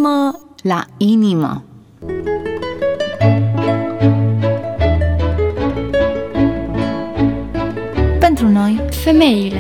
inimă la inimă. Pentru noi, femeile.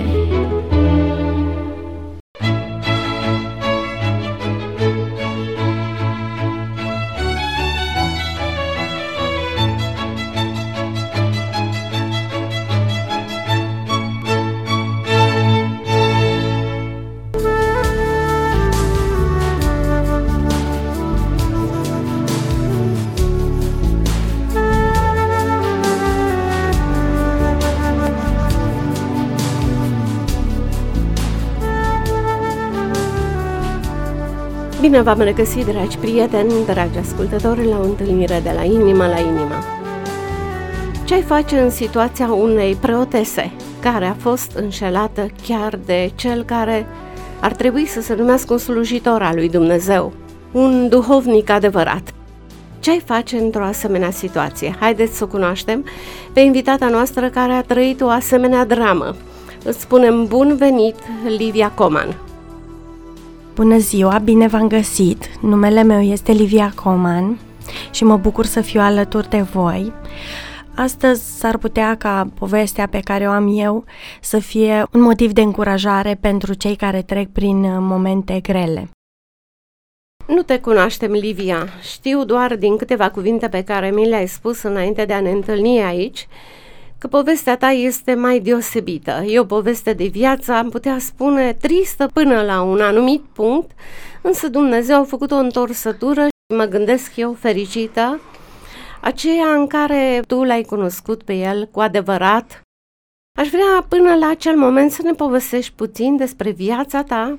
Bine v-am regăsit, dragi prieteni, dragi ascultători, la o întâlnire de la inimă la inimă. Ce ai face în situația unei preotese care a fost înșelată chiar de cel care ar trebui să se numească un slujitor al lui Dumnezeu, un duhovnic adevărat? Ce ai face într-o asemenea situație? Haideți să o cunoaștem pe invitata noastră care a trăit o asemenea dramă. Îți spunem bun venit, Livia Coman. Bună ziua, bine v-am găsit! Numele meu este Livia Coman și mă bucur să fiu alături de voi. Astăzi s-ar putea ca povestea pe care o am eu să fie un motiv de încurajare pentru cei care trec prin momente grele. Nu te cunoaștem, Livia. Știu doar din câteva cuvinte pe care mi le-ai spus înainte de a ne întâlni aici că povestea ta este mai deosebită. E o poveste de viață, am putea spune, tristă până la un anumit punct, însă Dumnezeu a făcut o întorsătură și mă gândesc eu fericită, aceea în care tu l-ai cunoscut pe el cu adevărat. Aș vrea până la acel moment să ne povestești puțin despre viața ta.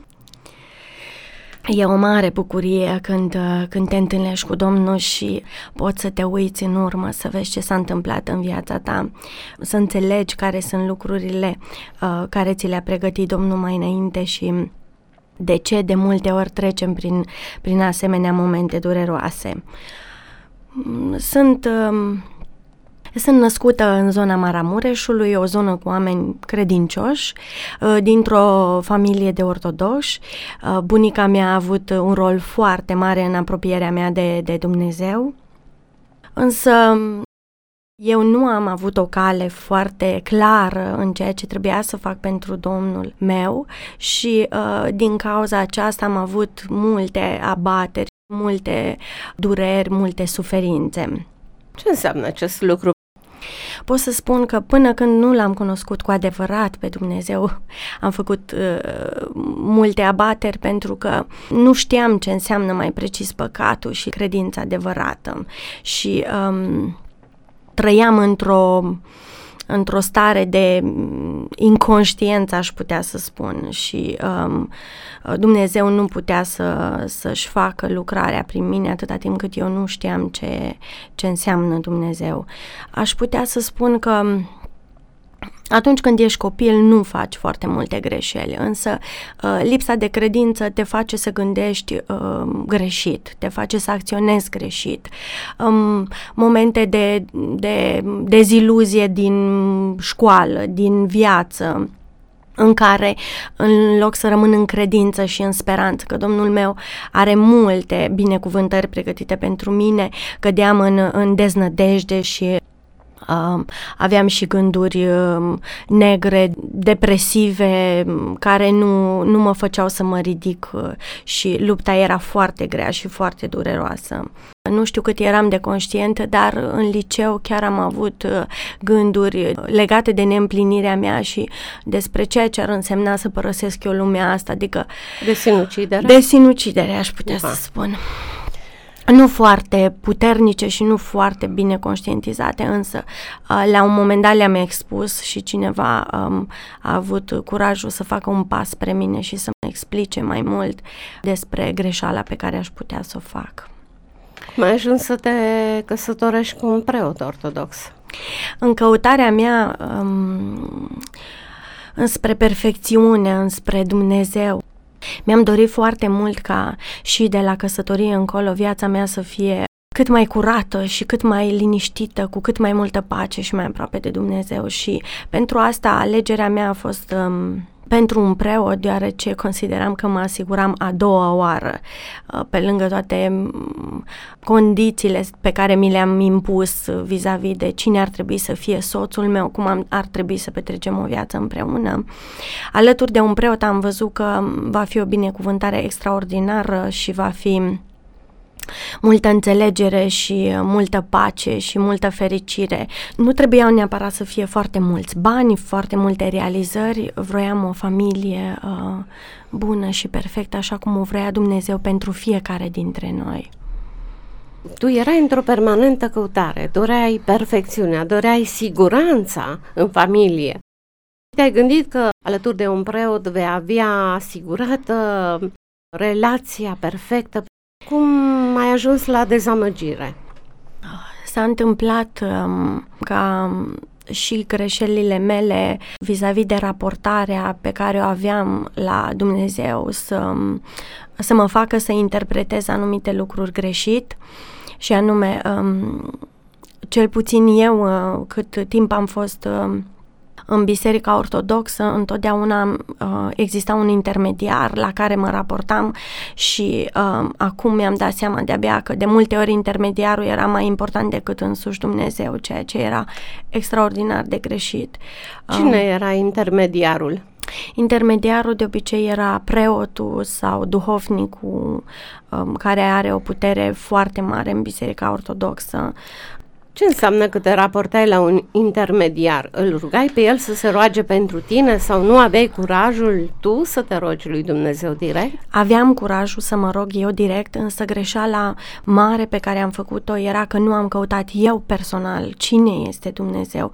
E o mare bucurie când te întâlnești cu Domnul și poți să te uiți în urmă, să vezi ce s-a întâmplat în viața ta, să înțelegi care sunt lucrurile care ți le-a pregătit Domnul mai înainte și de ce de multe ori trecem prin asemenea momente dureroase. Sunt născută în zona Maramureșului, o zonă cu oameni credincioși, dintr-o familie de ortodoși. Bunica mea a avut un rol foarte mare în apropierea mea de Dumnezeu, însă eu nu am avut o cale foarte clară în ceea ce trebuia să fac pentru Domnul meu și din cauza aceasta am avut multe abateri, multe dureri, multe suferințe. Ce înseamnă acest lucru? Pot să spun că până când nu l-am cunoscut cu adevărat pe Dumnezeu, am făcut multe abateri pentru că nu știam ce înseamnă mai precis păcatul și credința adevărată și trăiam într-o stare de inconștiență, aș putea să spun, și Dumnezeu nu putea să-și facă lucrarea prin mine atâta timp cât eu nu știam ce înseamnă Dumnezeu. Aș putea să spun că atunci când ești copil nu faci foarte multe greșeli, însă lipsa de credință te face să gândești greșit, te face să acționezi greșit. Momente de deziluzie din școală, din viață, în care, în loc să rămân în credință și în speranță că Domnul meu are multe binecuvântări pregătite pentru mine, cădeam în deznădejde și aveam și gânduri negre, depresive, care nu mă făceau să mă ridic și lupta era foarte grea și foarte dureroasă. Nu știu cât eram de conștientă, dar în liceu chiar am avut gânduri legate de neîmplinirea mea și despre ceea ce ar însemna să părăsesc eu lumea asta, adică de sinucidere. De sinucidere, aș putea să spun. Nu foarte puternice și nu foarte bine conștientizate, însă la un moment dat le-am expus și cineva a avut curajul să facă un pas spre mine și să mă explice mai mult despre greșeala pe care aș putea să o fac. Cum ai ajuns să te căsătorești cu un preot ortodox? În căutarea mea înspre perfecțiune, înspre Dumnezeu, mi-am dorit foarte mult ca și de la căsătorie încolo viața mea să fie cât mai curată și cât mai liniștită, cu cât mai multă pace și mai aproape de Dumnezeu și pentru asta alegerea mea a fost pentru un preot, deoarece consideram că mă asiguram a doua oară, pe lângă toate condițiile pe care mi le-am impus vis-a-vis de cine ar trebui să fie soțul meu, cum ar trebui să petrecem o viață împreună. Alături de un preot am văzut că va fi o binecuvântare extraordinară și va fi multă înțelegere și multă pace și multă fericire. Nu trebuiau neapărat să fie foarte mulți bani, foarte multe realizări. Vroiam o familie bună și perfectă, așa cum o vrea Dumnezeu pentru fiecare dintre noi. Tu erai într-o permanentă căutare, doreai perfecțiunea, doreai siguranța în familie. Te-ai gândit că alături de un preot vei avea asigurată relația perfectă. Cum ai ajuns la dezamăgire? S-a întâmplat ca și greșelile mele vis-a-vis de raportarea pe care o aveam la Dumnezeu să mă facă să interpretez anumite lucruri greșit, și anume, cel puțin eu, cât timp am fost în Biserica Ortodoxă, întotdeauna exista un intermediar la care mă raportam și acum mi-am dat seama de-abia că de multe ori intermediarul era mai important decât însuși Dumnezeu, ceea ce era extraordinar de greșit. Cine era intermediarul? Intermediarul de obicei era preotul sau duhovnicul care are o putere foarte mare în Biserica Ortodoxă. Ce înseamnă că te raportai la un intermediar? Îl rugai pe el să se roage pentru tine sau nu aveai curajul tu să te rogi lui Dumnezeu direct? Aveam curajul să mă rog eu direct, însă greșeala mare pe care am făcut-o era că nu am căutat eu personal cine este Dumnezeu.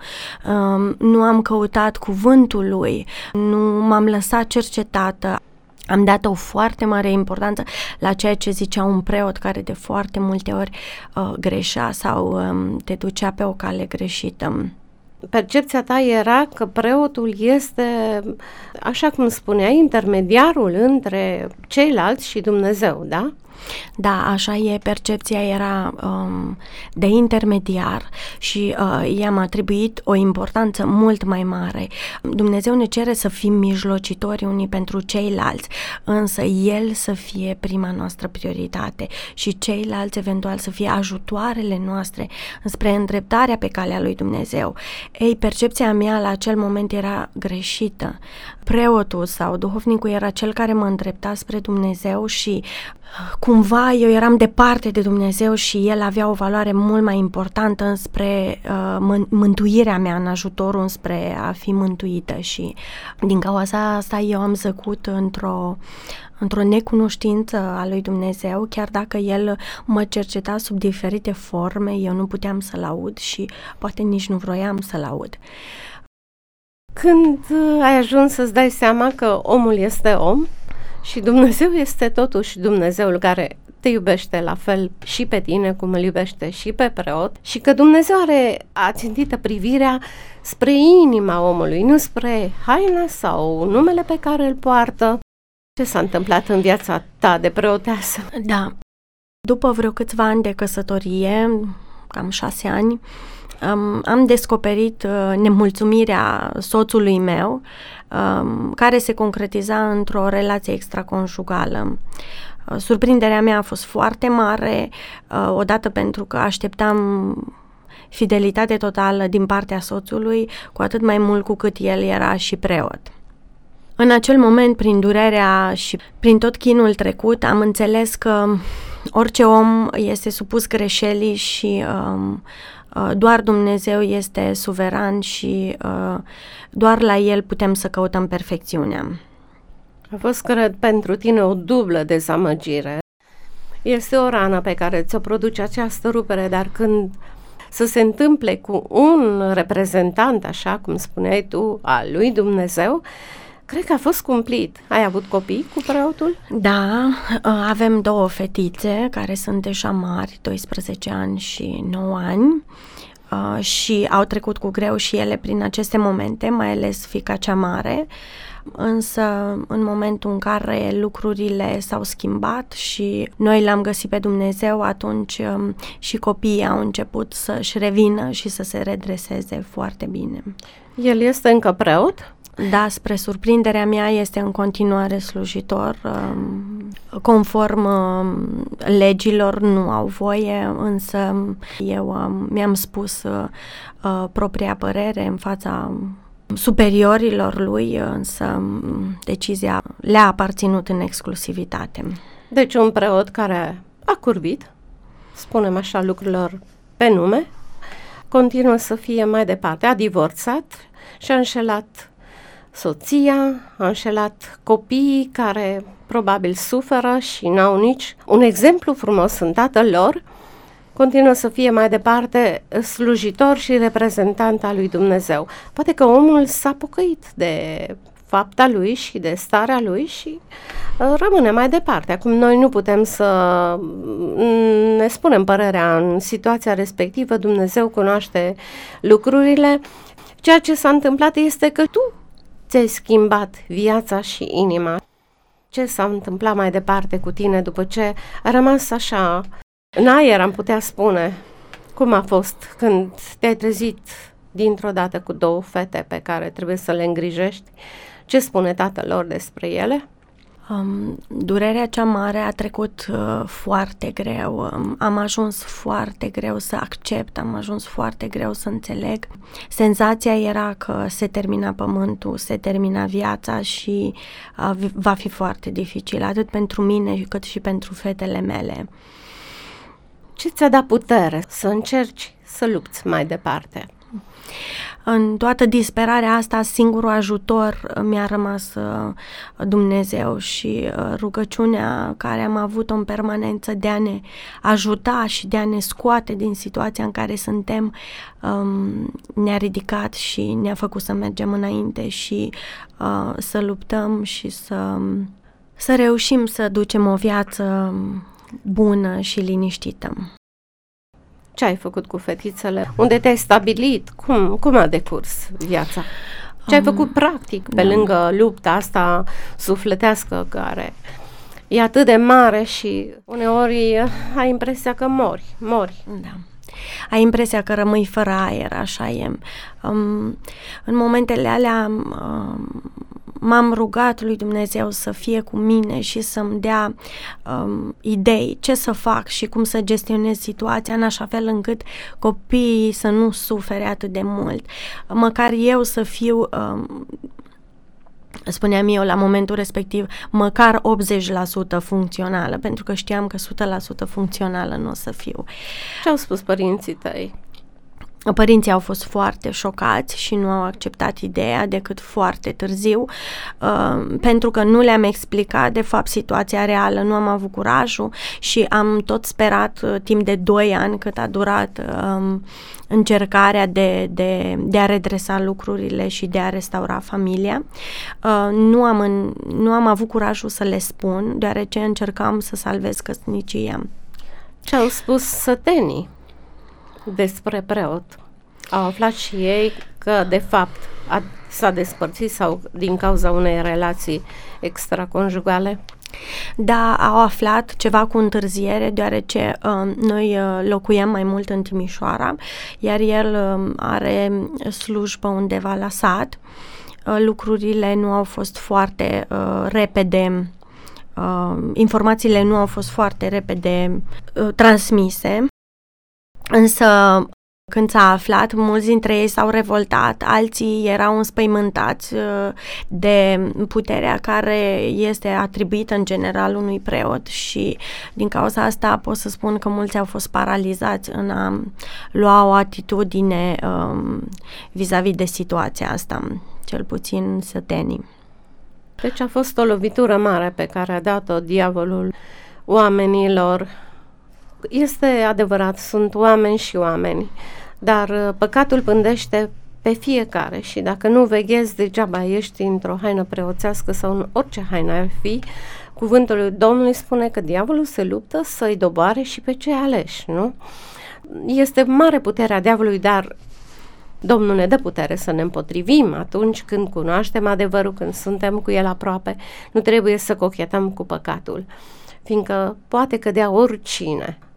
Nu am căutat cuvântul lui, nu m-am lăsat cercetată. Am dat o foarte mare importanță la ceea ce zicea un preot care de foarte multe ori greșea sau te ducea pe o cale greșită. Percepția ta era că preotul este, așa cum spuneai, intermediarul între ceilalți și Dumnezeu, da? Da, așa e, percepția era de intermediar și i-am atribuit o importanță mult mai mare. Dumnezeu ne cere să fim mijlocitori unii pentru ceilalți, însă El să fie prima noastră prioritate și ceilalți eventual să fie ajutoarele noastre spre îndreptarea pe calea lui Dumnezeu. Ei, percepția mea la acel moment era greșită. Preotul sau duhovnicul era cel care mă îndrepta spre Dumnezeu și cumva eu eram departe de Dumnezeu și El avea o valoare mult mai importantă înspre mântuirea mea, în ajutorul înspre a fi mântuită, și din cauza asta eu am zăcut într-o necunoștință a lui Dumnezeu, chiar dacă El mă cerceta sub diferite forme, eu nu puteam să-L aud și poate nici nu vroiam să-L aud. Când ai ajuns să-ți dai seama că omul este om și Dumnezeu este totuși Dumnezeul care te iubește la fel și pe tine cum îl iubește și pe preot și că Dumnezeu are ațintită privirea spre inima omului, nu spre haina sau numele pe care îl poartă? Ce s-a întâmplat în viața ta de preoteasă? Da, după vreo câțiva ani de căsătorie, cam 6 ani, am descoperit nemulțumirea soțului meu, care se concretiza într-o relație extraconjugală. Surprinderea mea a fost foarte mare, odată pentru că așteptam fidelitate totală din partea soțului, cu atât mai mult cu cât el era și preot. În acel moment, prin durerea și prin tot chinul trecut, am înțeles că orice om este supus greșelii și doar Dumnezeu este suveran și doar la El putem să căutăm perfecțiunea. A fost, cred, pentru tine o dublă dezamăgire. Este o rană pe care ți-o produce această rupere, dar când să se întâmple cu un reprezentant, așa cum spuneai tu, al lui Dumnezeu, cred că a fost cumplit. Ai avut copii cu preotul? Da, avem 2 fetițe care sunt deja mari, 12 ani și 9 ani, și au trecut cu greu și ele prin aceste momente, mai ales fiica cea mare, însă în momentul în care lucrurile s-au schimbat și noi l-am găsit pe Dumnezeu, atunci și copiii au început să-și revină și să se redreseze foarte bine. El este încă preot? Da, spre surprinderea mea este în continuare slujitor. Conform legilor nu au voie, însă eu mi-am spus propria părere în fața superiorilor lui, însă decizia le-a aparținut în exclusivitate. Deci un preot care a curvit, spunem așa lucrurilor pe nume, continuă să fie mai departe. A divorțat și a înșelat soția, a înșelat copiii care probabil suferă și n-au nici un exemplu frumos în tatăl lor. Continuă să fie mai departe slujitor și reprezentant al lui Dumnezeu. Poate că omul s-a pocăit de fapta lui și de starea lui și rămâne mai departe. Acum noi nu putem să ne spunem părerea în situația respectivă, Dumnezeu cunoaște lucrurile. Ceea ce s-a întâmplat este că tu ți-ai schimbat viața și inima. Ce s-a întâmplat mai departe cu tine după ce a rămas așa în aer, am putea spune? Cum a fost când te-ai trezit dintr-o dată cu 2 fete pe care trebuie să le îngrijești? Ce spune tatăl lor despre ele? Durerea cea mare a trecut foarte greu. Am ajuns foarte greu să accept, am ajuns foarte greu să înțeleg. Senzația era că se termina pământul, se termina viața și va fi foarte dificil, atât pentru mine cât și pentru fetele mele. Ce ți-a dat putere să încerci să lupți mai departe? În toată disperarea asta, singurul ajutor mi-a rămas Dumnezeu și rugăciunea care am avut-o în permanență de a ne ajuta și de a ne scoate din situația în care suntem, ne-a ridicat și ne-a făcut să mergem înainte și să luptăm și să reușim să ducem o viață bună și liniștită. Ce ai făcut cu fetițele? Unde te-ai stabilit? Cum a decurs viața? Ce ai făcut practic pe lângă lupta asta sufletească care e atât de mare și uneori ai impresia că mori. Da. Ai impresia că rămâi fără aer, așa e. În momentele alea m-am rugat lui Dumnezeu să fie cu mine și să-mi dea idei ce să fac și cum să gestionez situația în așa fel încât copiii să nu sufere atât de mult. Măcar eu să fiu, spuneam eu la momentul respectiv, măcar 80% funcțională, pentru că știam că 100% funcțională nu o să fiu. Ce au spus părinții tăi? Părinții au fost foarte șocați și nu au acceptat ideea decât foarte târziu, pentru că nu le-am explicat de fapt situația reală, nu am avut curajul și am tot sperat timp de 2 ani cât a durat încercarea de a redresa lucrurile și de a restaura familia. Nu am avut curajul să le spun, deoarece încercam să salvez căsnicia. Ce au spus sătenii despre preot? Au aflat și ei că de fapt s-a despărțit sau din cauza unei relații extraconjugale? Da, au aflat ceva cu întârziere, deoarece noi locuiam mai mult în Timișoara, iar el are slujbă undeva la sat. Lucrurile nu au fost foarte repede, informațiile nu au fost foarte repede transmise, însă când s-a aflat, mulți dintre ei s-au revoltat, alții erau înspăimântați de puterea care este atribuită în general unui preot și din cauza asta pot să spun că mulți au fost paralizați în a lua o atitudine vis-a-vis de situația asta, cel puțin sătenii. Deci a fost o lovitură mare pe care a dat-o diavolul oamenilor. Este adevărat, sunt oameni și oameni, dar păcatul pândește pe fiecare și dacă nu veghezi, degeaba ești într-o haină preoțească sau în orice haină ar fi. Cuvântul lui Domnului spune că diavolul se luptă să-i doboare și pe cei aleși, nu? Este mare puterea diavolului, dar Domnul ne dă putere să ne împotrivim atunci când cunoaștem adevărul, când suntem cu el aproape. Nu trebuie să cochetăm cu păcatul, fiindcă poate cădea oricine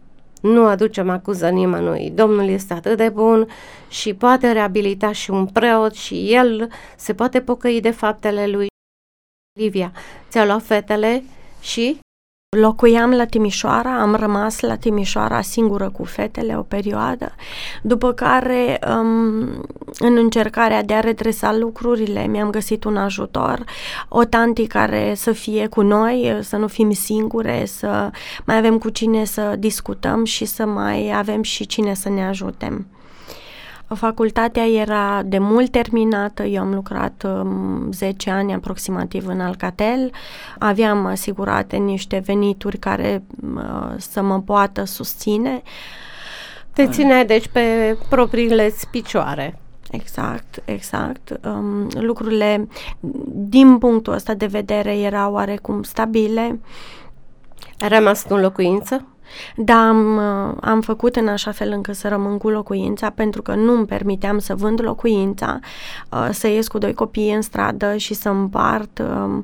nu aducem acuză nimănui. Domnul este atât de bun și poate reabilita și un preot și el se poate pocăi de faptele lui. Livia, ți-a luat fetele și... Locuiam la Timișoara, am rămas la Timișoara singură cu fetele o perioadă, după care în încercarea de a redresa lucrurile mi-am găsit un ajutor, o tanti care să fie cu noi, să nu fim singure, să mai avem cu cine să discutăm și să mai avem și cine să ne ajute. Facultatea era de mult terminată, eu am lucrat 10 ani aproximativ în Alcatel, aveam asigurate niște venituri care să mă poată susține. Te țineai deci pe propriile-ți picioare. Exact. Lucrurile din punctul ăsta de vedere erau oarecum stabile. Ai rămas în locuință? Da, am făcut în așa fel încât să rămân cu locuința, pentru că nu îmi permiteam să vând locuința, să ies cu 2 copii în stradă și să împart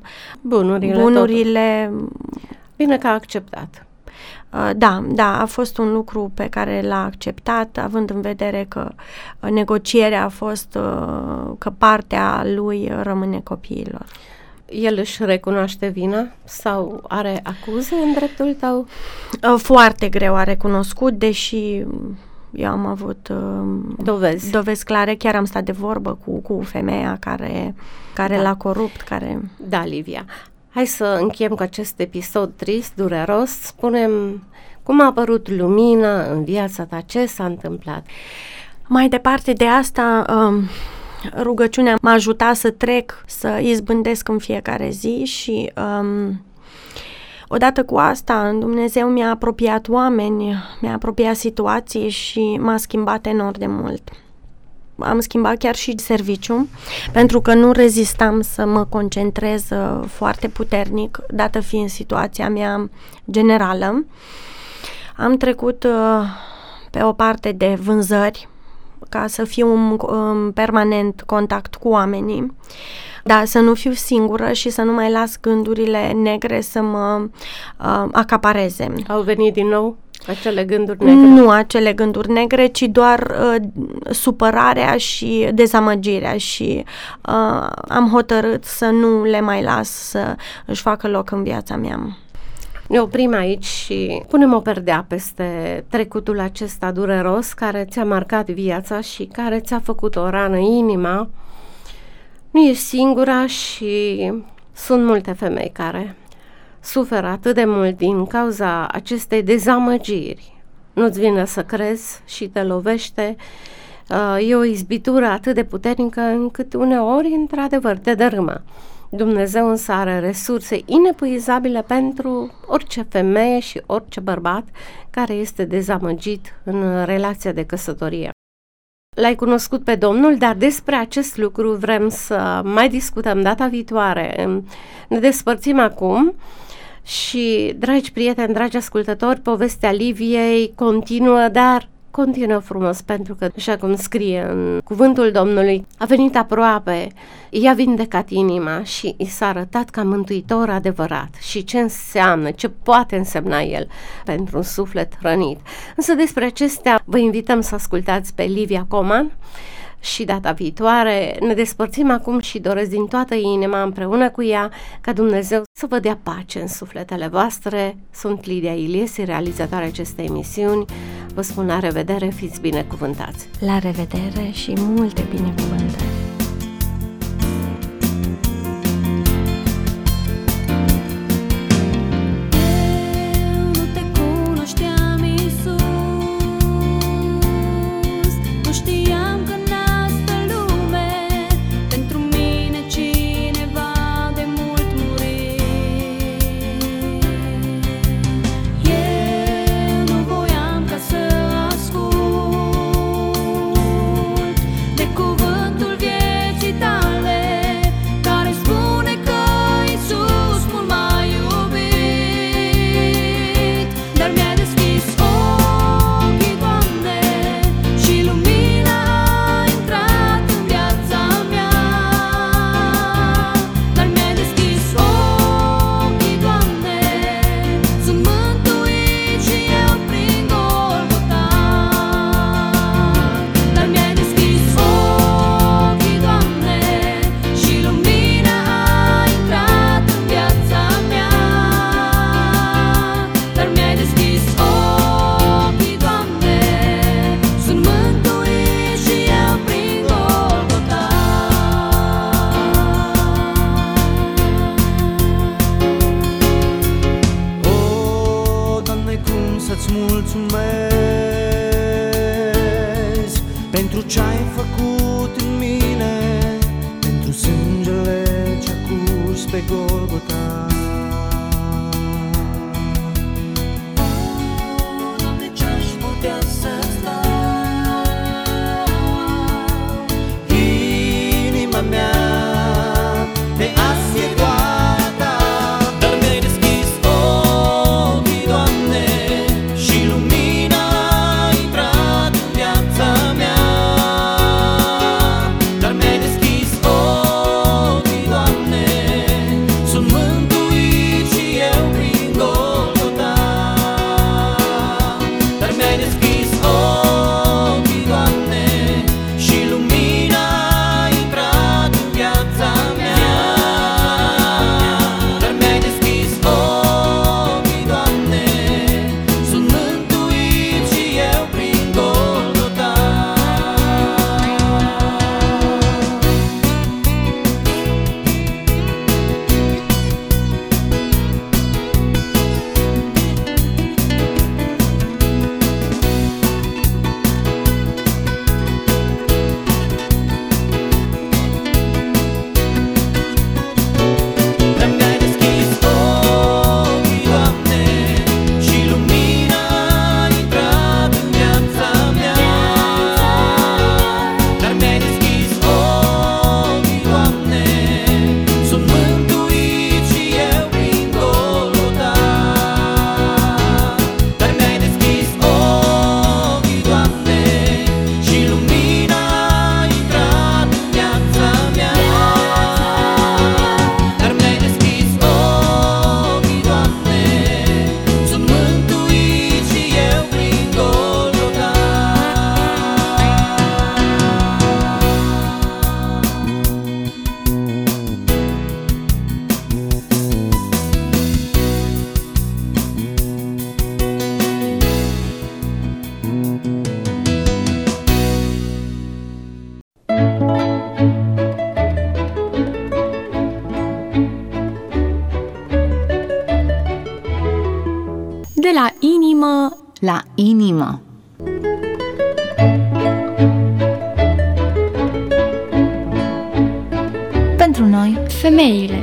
bunurile. Bine că a acceptat. Da, a fost un lucru pe care l-a acceptat, având în vedere că negocierea a fost că partea lui rămâne copiilor. El își recunoaște vina sau are acuze în dreptul tău? Foarte greu a recunoscut, deși eu am avut dovezi clare. Chiar am stat de vorbă cu femeia care l-a corupt. Da, Livia. Hai să încheiem cu acest episod trist, dureros. Spune-mi cum a apărut lumină în viața ta, ce s-a întâmplat? Mai departe de asta... Rugăciunea m-a ajutat să trec, să izbândesc în fiecare zi și odată cu asta Dumnezeu mi-a apropiat oameni, mi-a apropiat situații și m-a schimbat enorm de mult. Am schimbat chiar și serviciu, pentru că nu rezistam să mă concentrez foarte puternic, dată fiind situația mea generală. Am trecut pe o parte de vânzări, ca să fiu în permanent contact cu oamenii, dar să nu fiu singură și să nu mai las gândurile negre să mă acapareze. Au venit din nou acele gânduri negre? Nu acele gânduri negre, ci doar supărarea și dezamăgirea și am hotărât să nu le mai las să își facă loc în viața mea. Ne oprim aici și punem o perdea peste trecutul acesta dureros care ți-a marcat viața și care ți-a făcut o rană inima. Nu ești singura și sunt multe femei care suferă atât de mult din cauza acestei dezamăgiri. Nu-ți vine să crezi și te lovește. E o izbitură atât de puternică încât uneori, într-adevăr, te dărâmă. Dumnezeu însă are resurse inepuizabile pentru orice femeie și orice bărbat care este dezamăgit în relația de căsătorie. L-ai cunoscut pe Domnul, dar despre acest lucru vrem să mai discutăm data viitoare. Ne despărțim acum și, dragi prieteni, dragi ascultători, povestea Liviei continuă, dar continuă frumos, pentru că, așa cum scrie în cuvântul Domnului, a venit aproape, i-a vindecat inima și i s-a arătat ca mântuitor adevărat. Și ce înseamnă, ce poate însemna el pentru un suflet rănit. Însă despre acestea vă invităm să ascultați pe Livia Coman și data viitoare. Ne despărțim acum și doresc din toată inima împreună cu ea ca Dumnezeu să vă dea pace în sufletele voastre. Sunt Lidia Iliesi, realizatoarea acestei emisiuni. Vă spun la revedere, fiți binecuvântați! La revedere și multe binecuvântări! Cuvântul Golgota. Doamne, ce-aș putea să-ți dau? Inima mea de azi e doar ta, dar mi-ai deschis ochii, Doamne, și lumina a intrat în viața mea. Dar mi-ai deschis ochii, Doamne, sunt mântuit și eu prin Golgota. Dar mi-ai deschis ochii, Doamne, și lumina a intrat în viața mea. Dar mi-ai deschis ochii, Doamne, sunt mântuit și eu prin Golgota. Dar mi-ai deschis ochii, Doamne, și lumina a intrat în viața mea. Dar mi-ai deschis ochii, Doamne, sunt mântuit și eu prin Golgota. Dar mi-ai deschis ochii, Doamne, și lumina a intrat în viața mea. Dar mi-ai deschis ochii, Doamne, sunt mântuit și eu prin Golgota. De la inimă la inimă. Pentru noi, Femeile.